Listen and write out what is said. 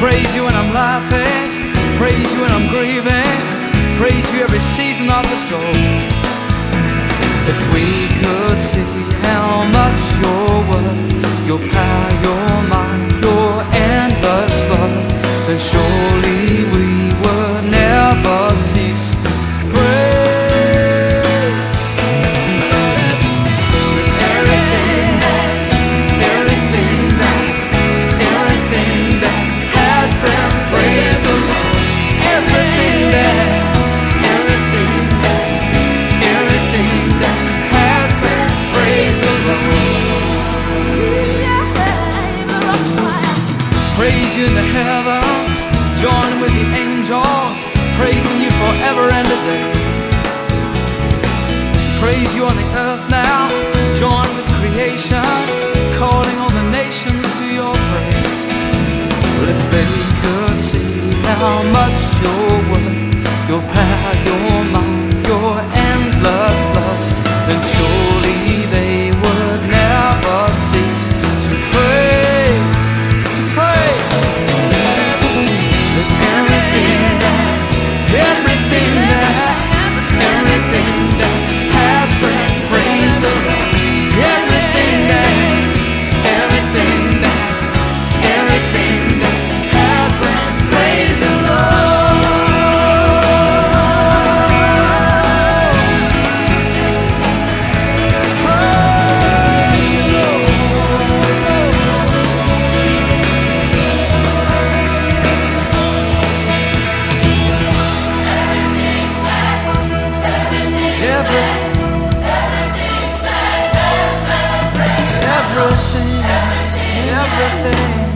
Praise you when I'm laughing, praise you when I'm grieving, praise you every season of the soul. If we could see how much you're worth, your power, your might, your endless love, then surely we would never cease to praise. Praise you in the heavens, join with the angels, praising you forever and a day. Praise you on the earth now, join with creation, calling all the nations to your praise. Well, if they could see how much you're worth, your power, your might, your endless love, then surely they would never cease to praise. Everything